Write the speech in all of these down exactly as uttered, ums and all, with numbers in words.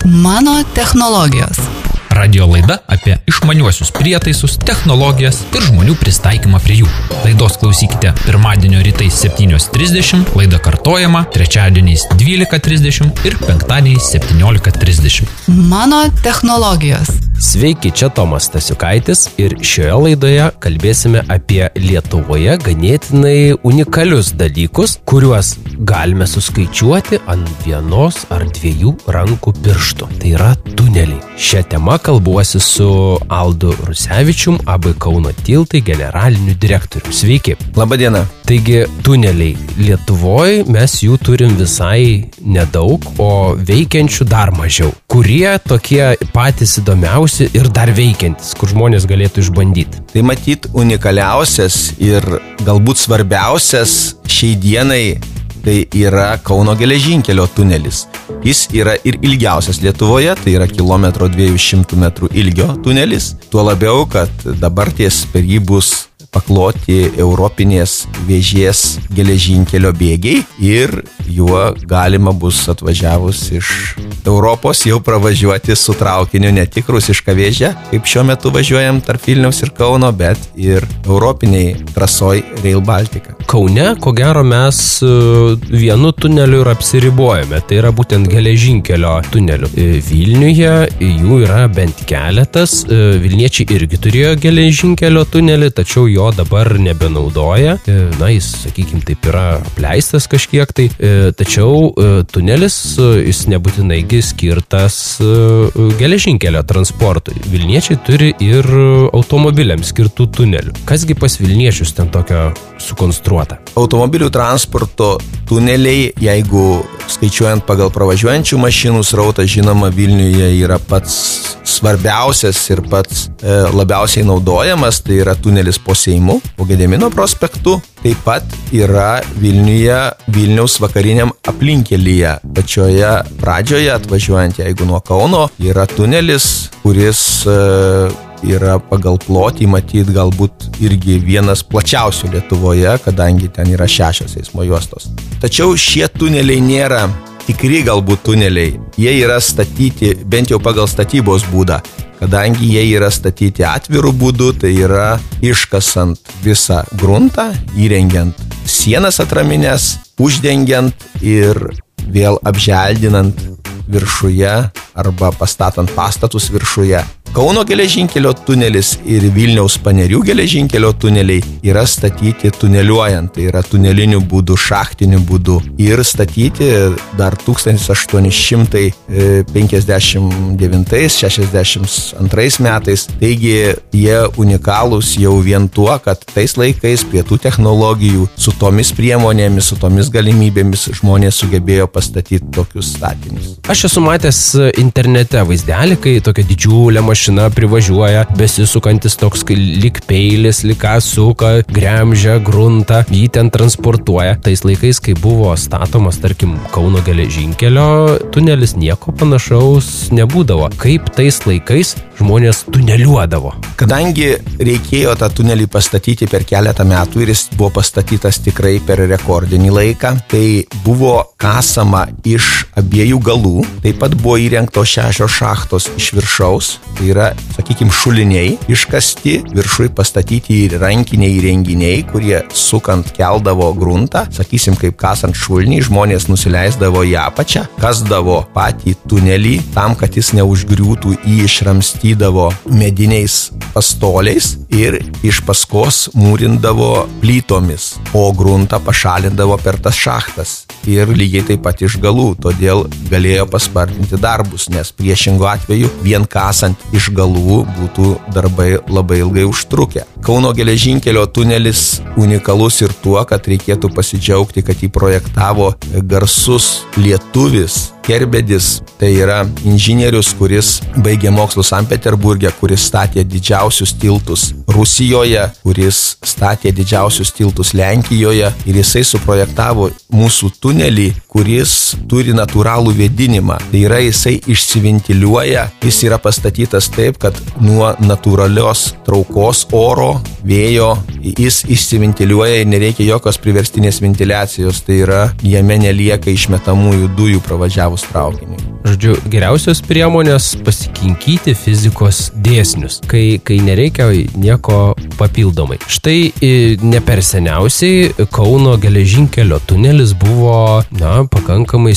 Mano technologijos. Radio laida apie išmaniuosius prietaisus, technologijas ir žmonių pristaikymą prie jų. Laidos klausykite pirmadienio rytais septynios trisdešimt, laida kartojama trečiadieniais dvylika trisdešimt ir penktadieniais septyniolika trisdešimt. Mano technologijos. Sveiki, čia Tomas Stasiukaitis ir šioje laidoje kalbėsime apie Lietuvoje ganėtinai unikalius dalykus, kuriuos galime suskaičiuoti ant vienos ar dviejų rankų pirštų. Tai yra tuneliai. Šią temą kalbuosi su Aldu Rusevičium, A B Kauno tiltai generaliniu direktoriumi. Sveiki. Labadiena. Taigi, tuneliai Lietuvoje mes jų turim visai nedaug, o veikiančių dar mažiau. Kurie tokie patys įdomiausi ir dar veikiantis, kur žmonės galėtų išbandyti? Tai matyt unikaliausias ir galbūt svarbiausias šiai dienai tai yra Kauno geležinkelio tunelis. Jis yra ir ilgiausias Lietuvoje, tai yra kilometro dviejų šimtų metrų ilgio tunelis. Tuo labiau, kad dabar ties per jį bus pakloti europinės vėžės geležinkelio bėgiai ir juo galima bus atvažiavus iš Europos jau pravažiuoti su traukiniu ne tik rusišką vėžę, kaip šiuo metu važiuojam tarp Vilniaus ir Kauno, bet ir europiniai trasoj Rail Baltica. Kaune, ko gero, mes vienu tuneliu ir apsiribojame, tai yra būtent geležinkelio tuneliu. Vilniuje jų yra bent keletas, Vilniečiai irgi turėjo geležinkelio tunelį, tačiau jo dabar nebenaudoja. Na, jis, sakykime, taip yra apleistas kažkiek tai, tačiau tunelis, jis nebūtinai skirtas geležinkelio transportui. Vilniečiai turi ir automobiliams skirtų tunelių. Kasgi pas Vilniečius ten tokio sukonstruota? Automobilių transporto tuneliai, jeigu skaičiuojant pagal pravažiuojančių mašinų srautą, žinoma, Vilniuje yra pats svarbiausias ir pats e, labiausiai naudojamas, tai yra tunelis po Seimu, po Gedimino prospektu. Taip pat yra Vilniuje Vilniaus vakariniam aplinkelyje. Pačioje pradžioje, atvažiuojant jeigu nuo Kauno, yra tunelis, kuris e, yra pagal plotį, matyt, galbūt irgi vienas plačiausių Lietuvoje, kadangi ten yra šešios eismo juostos. Tačiau šie tuneliai nėra tikri galbūt tuneliai. Jie yra statyti bent jau pagal statybos būdą, kadangi jie yra statyti atvirų būdų, tai yra iškasant visą gruntą, įrengiant sienas atraminės, uždengiant ir vėl apželdinant viršuje arba pastatant pastatus viršuje. Kauno geležinkelio tunelis ir Vilniaus Panerių geležinkelio tuneliai yra statyti tuneliuojant, tai yra tuneliniu būdu, šachtiniu būdu ir statyti dar tūkstantis aštuoni šimtai penkiasdešimt devintais šešiasdešimt antrais metais. Taigi jie unikalūs jau vien tuo, kad tais laikais prie tų technologijų, su tomis priemonėmis, su tomis galimybėmis žmonės sugebėjo pastatyti tokius statinius. Aš esu matęs internete vaizdelį, kai tokia didžiulė mašina privažiuoja, besisukantis toks lyg peilis, lyg ką suka, gremžia gruntą, jį ten transportuoja. Tais laikais, kai buvo statomas, tarkim, Kauno geležinkelio tunelis, nieko panašaus nebūdavo. Kaip tais laikais žmonės tuneliuodavo? Kadangi reikėjo tą tunelį pastatyti per keletą metų ir jis buvo pastatytas tikrai per rekordinį laiką, tai buvo kasama iš abiejų galų, taip pat buvo įrengtos šešios šachtos iš viršaus, tai yra, sakykime, šuliniai iškasti, viršui pastatyti ir rankiniai įrenginiai, kurie sukant keldavo gruntą, sakysim, kaip kasant šulinį, žmonės nusileisdavo į apačią, kasdavo patį tunelį, tam, kad jis neužgriūtų, jį išramstydavo mediniais pastoliais ir iš paskos mūrindavo plytomis, o gruntą pašalindavo per tas šachtas ir lygiai taip pat iš galų, todėl galėjo paspartinti darbus, nes priešingo atveju vien kasant iš galų būtų darbai labai ilgai užtrukę. Kauno geležinkelio tunelis unikalus ir tuo, kad reikėtų pasidžiaugti, kad jį projektavo garsus lietuvis Kerbedis, tai yra inžinierius, kuris baigė mokslus Sankt Peterburge, kuris statė didžiausius tiltus Rusijoje, kuris statė didžiausius tiltus Lenkijoje ir jisai suprojektavo mūsų tunelį, kuris turi natūralų vėdinimą. Tai yra, jisai išsiventiliuoja, jis yra pastatytas taip, kad nuo natūralios traukos oro, vėjo, jis išsiventiliuoja ir nereikia jokios priverstinės ventiliacijos, tai yra, jame nelieka išmetamųjų dujų pravažiavus važiavus traukiniui. Žodžiu, geriausios priemonės pasikinkyti fizikos dėsnius, kai, kai nereikia nieko papildomai. Štai ne per seniausiai Kauno geležinkelio tunelis buvo, na, pakankamai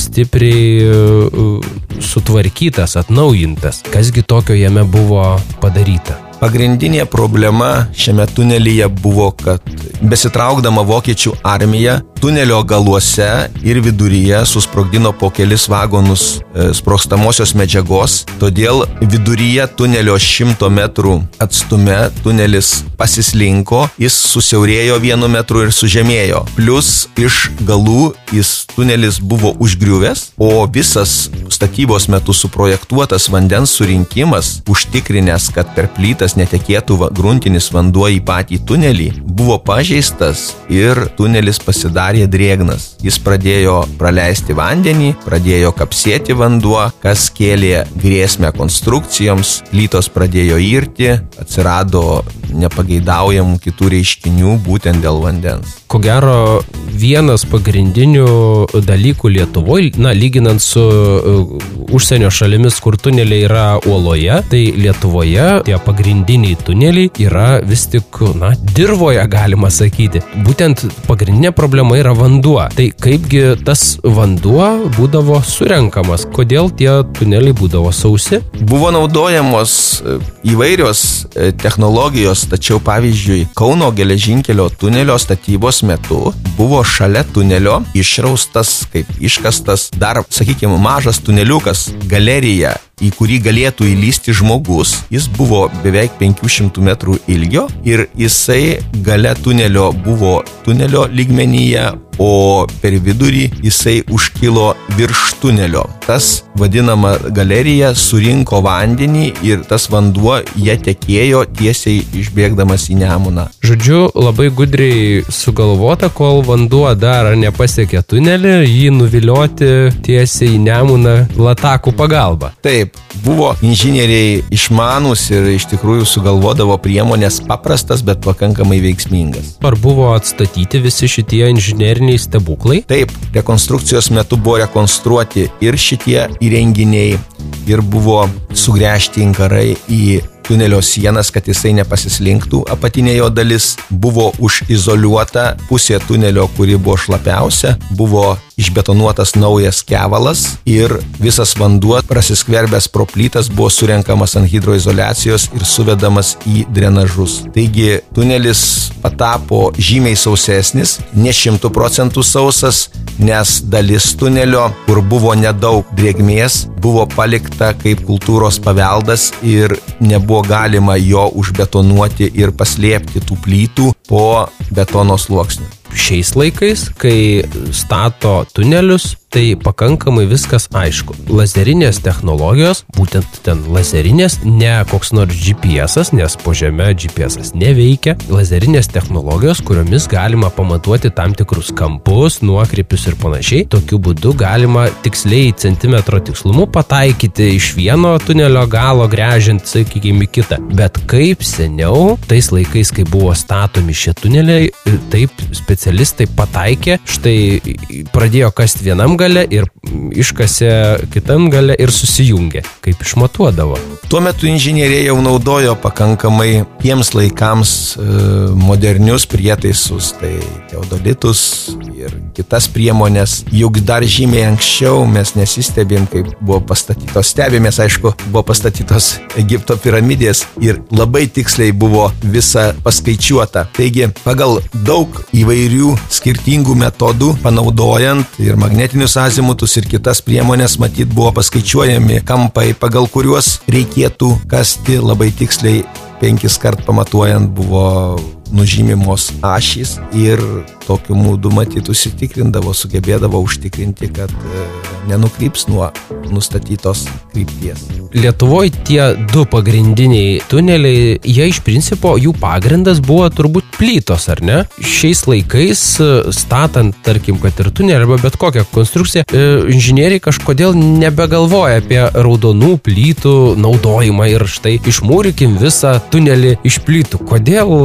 stipriai sutvarkytas, atnaujintas. Kasgi tokio jame buvo padaryta? Pagrindinė problema šiame tunelyje buvo, kad besitraukdama vokiečių armija tunelio galuose ir viduryje susprogdino po kelis vagonus e, sprogstamosios medžiagos, todėl viduryje tunelio šimto metrų atstume tunelis pasislinko, jis susiaurėjo vienu metru ir sužemėjo. Plius iš galų jis tunelis buvo užgriuvęs, o visas statybos metu suprojektuotas vandens surinkimas, užtikrinęs, kad per plytas netekėtų gruntinis vanduo į patį tunelį, buvo pažeistas ir tunelis pasidarė drėgnas. Jis pradėjo praleisti vandenį, pradėjo kapsėti vanduo, kas kėlė grėsmę konstrukcijoms, plytos pradėjo irti, atsirado nepageidaujamų kitų reiškinių būtent dėl vandens. Ko gero, vienas pagrindinių dalykų Lietuvoje, na, lyginant su uh, užsienio šalimis, kur tuneliai yra uoloje, tai Lietuvoje tie pagrindiniai tuneliai yra vis tik, na, dirvoje, galima sakyti. Būtent pagrindinė problema yra vanduo. Tai kaipgi tas vanduo būdavo surenkamas? Kodėl tie tuneliai būdavo sausi? Buvo naudojamos įvairios technologijos, tačiau pavyzdžiui, Kauno geležinkelio tunelio statybos metu buvo šalia tunelio išraustas, kaip iškastas, dar, sakykime, mažas tuneliukas, galerija, į kurį galėtų įlysti žmogus. Jis buvo beveik penkių šimtų metrų ilgio ir jisai gale tunelio buvo tunelio lygmenyje, o per vidurį jisai užkilo virš tunelio. Tas vadinama galerija surinko vandenį ir tas vanduo jie tekėjo tiesiai išbėgdamas į Nemuną. Žodžiu, labai gudriai sugalvota, kol vanduo dar nepasiekė tunelį, jį nuvilioti tiesiai į Nemuną latakų pagalba. Taip, buvo inžinieriai išmanūs ir iš tikrųjų sugalvodavo priemonės paprastas, bet pakankamai veiksmingas. Ar buvo atstatyti visi šitie inžineriniai stebuklai? Taip, rekonstrukcijos metu buvo rekonstruoti ir šitie įrenginiai, ir buvo sugręžti inkarai į tunelio sienas, kad jisai nepasislinktų. Apatinė jo dalis buvo užizoliuota, pusė tunelio, kuri buvo šlapiausia, buvo išbetonuotas naujas kevalas ir visas vanduo prasiskverbęs pro plytas buvo surenkamas ant hidroizoliacijos ir suvedamas į drenažus. Taigi tunelis patapo žymiai sausesnis, ne šimtų procentų sausas, nes dalis tunelio, kur buvo nedaug drėgmės, buvo palikta kaip kultūros paveldas ir nebuvo galima jo užbetonuoti ir paslėpti tų plytų po betono sluoksniu. Šiais laikais, kai stato tunelius, tai pakankamai viskas aišku. Lazerinės technologijos, būtent ten lazerinės, ne koks nors G P S-as, nes po žeme G P S-as neveikia. Lazerinės technologijos, kuriomis galima pamatuoti tam tikrus kampus, nuokrypius ir panašiai. Tokiu būdu galima tiksliai centimetro tikslumu pataikyti iš vieno tunelio galo, gręžiant, sakykime, kitą. Bet kaip seniau, tais laikais, kai buvo statomi šie tuneliai, taip specialistai pataikė, štai pradėjo kasti vienam gale ir iškasė kitam gale ir susijungė, kaip išmatuodavo. Tuo metu inžinieriai jau naudojo pakankamai tiems laikams e, modernius prietaisus, tai teodolitus ir kitas priemonės. Juk dar žymiai anksčiau mes nesistebėm, kaip buvo pastatytos, stebėmės, aišku, buvo pastatytos Egipto piramidės ir labai tiksliai buvo visa paskaičiuota. Taigi, pagal daug įvairių skirtingų metodų, panaudojant ir magnetinius azimutus ir kitas priemonės, matyt, buvo paskaičiuojami kampai, pagal kuriuos reikėtų kasti labai tiksliai, penkis kart pamatuojant buvo nužymimos ašys ir tokiu būdu matyt užsitikrindavo, sugebėdavo užtikrinti, kad nenukryps nuo nustatytos krypties. Lietuvoje tie du pagrindiniai tuneliai, jie iš principo, jų pagrindas buvo turbūt plytos, ar ne? Šiais laikais, statant, tarkim, kad ir tunelį arba bet kokią konstrukciją, inžinieriai kažkodėl nebegalvoja apie raudonų plytų naudojimą ir štai išmūrykim visą tunelį iš plytų. Kodėl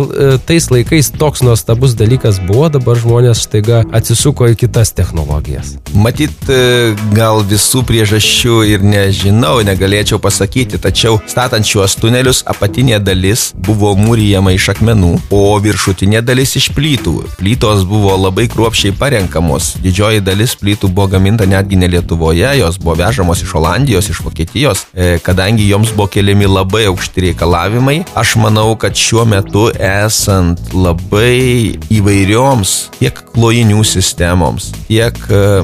tais laikais toks nuostabus dalykas buvo, dabar žmonės štaiga atsisuko į kitas technologijas. Matyt, gal visų priežasčių ir nežinau, negalėčiau pasakyti, tačiau statant šiuos tunelius apatinė dalis buvo mūrijama iš akmenų, o viršutinė dalis iš plytų. Plytos buvo labai kruopščiai parenkamos. Didžioji dalis plytų buvo gaminta netgi ne Lietuvoje, jos buvo vežamos iš Olandijos, iš Vokietijos, kadangi joms buvo keliami labai aukšti reikalavimai. Aš manau, kad šiuo metu esant labai įvairioms tiek klojinių sistemoms, tiek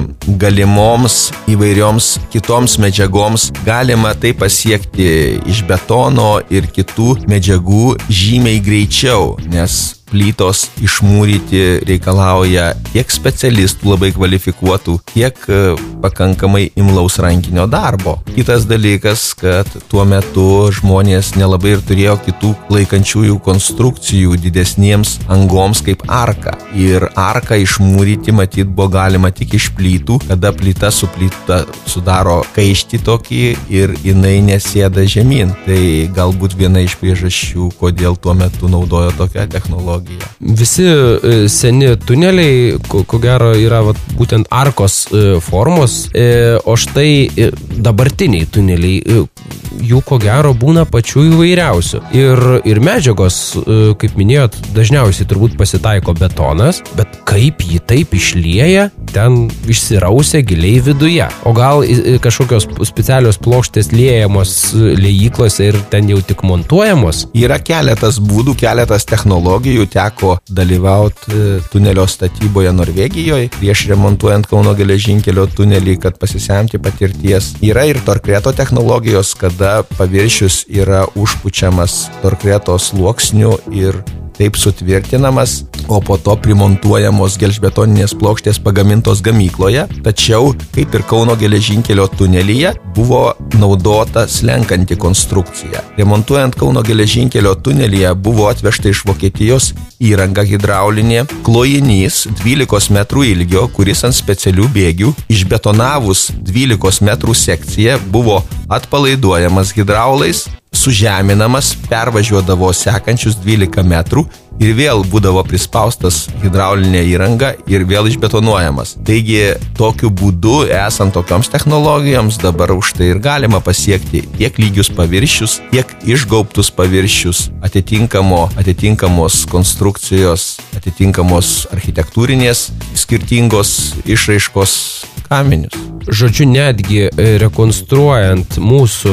galimoms įvairioms kitoms medžiagoms galima tai pasiekti iš betono ir kitų medžiagų žymiai greičiau, nes plytos išmūryti reikalauja tiek specialistų labai kvalifikuotų, tiek pakankamai imlaus rankinio darbo. Kitas dalykas, kad tuo metu žmonės nelabai ir turėjo kitų laikančiųjų konstrukcijų didesniems angoms kaip arka. Ir arką išmūryti matyt buvo galima tik iš plytų, kada plyta su plyta sudaro kaištį tokį ir jinai nesėda žemyn. Tai galbūt viena iš priežasčių, kodėl tuo metu naudojo tokią technologiją. Visi seni tuneliai, ko, ko gero, yra vat, būtent arkos formos, o štai dabartiniai tuneliai, jų ko gero būna pačių įvairiausių. Ir, ir medžiagos, kaip minėjot, dažniausiai turbūt pasitaiko betonas, bet kaip jį taip išlieja, ten išsirausia giliai viduje. O gal kažkokios specialios plokštės liejamos liejyklose ir ten jau tik montuojamos? Yra keletas būdų, keletas technologijų. Teko dalyvauti tunelio statyboje Norvegijoje, prieš remontuojant Kauno geležinkelio tunelį, kad pasisemti patirties. Yra ir torkreto technologijos, kada paviršius yra užpučiamas torkreto sluoksniu ir taip sutvirtinamas, o po to primontuojamos gelžbetoninės plokštės pagamintos gamykloje. Tačiau, kaip ir Kauno geležinkelio tunelyje, buvo naudota slenkanti konstrukcija. Remontuojant Kauno geležinkelio tunelyje buvo atvežta iš Vokietijos įranga hidraulinė, klojinys dvylikos metrų ilgio, kuris ant specialių bėgių, išbetonavus dvylikos metrų sekciją, buvo atpalaiduojamas hidraulais, sužeminamas, pervažiuodavo sekančius dvylika metrų ir vėl būdavo prispaustas hidraulinė įranga ir vėl išbetonuojamas. Taigi, tokiu būdu, esant tokioms technologijoms, dabar už tai ir galima pasiekti tiek lygius paviršius, tiek išgaubtus paviršius, atitinkamo, atitinkamos konstrukcijos, atitinkamos architektūrinės skirtingos išraiškos kaminius. Žodžiu, netgi rekonstruojant mūsų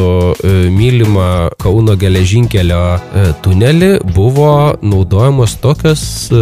mylimą Kauno geležinkelio tunelį buvo naudojamos tokios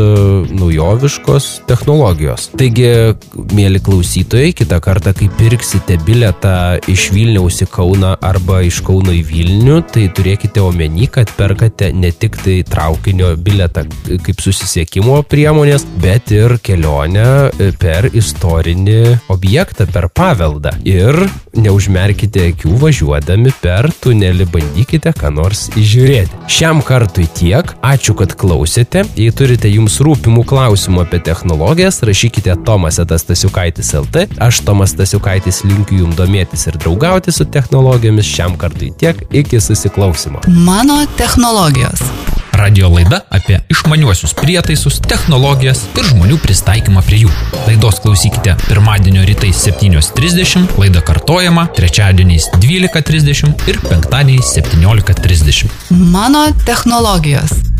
naujoviškos technologijos. Taigi, mėly klausytojai, kitą kartą, kai pirksite bilietą iš Vilniaus į Kauną arba iš Kauno į Vilnių, tai turėkite omeny, kad perkate ne tik tai traukinio bilietą kaip susisiekimo priemonės, bet ir kelionę per istorinį objektą, per paveldą. Ir neužmerkite akių važiuodami per tunelį, bandykite ką nors įžiūrėti. Šiam kartui tiek. Ačiū, kad klausėte. Jei turite jums rūpimų klausimų apie technologijas, rašykite Tomas eta Stasiukaitis el t. Aš, Tomas Stasiukaitis, linkiu jums domėtis ir draugauti su technologijomis. Šiam kartui tiek. Iki susiklausymo. Mano technologijos. Radio laida apie išmaniuosius prietaisus, technologijas ir žmonių pristaikymą prie jų. Laidos klausykite pirmadienio rytais septynios trisdešimt, laida kartojama trečiadieniais dvylika trisdešimt ir penktadieniais septyniolika trisdešimt. Mano technologijos.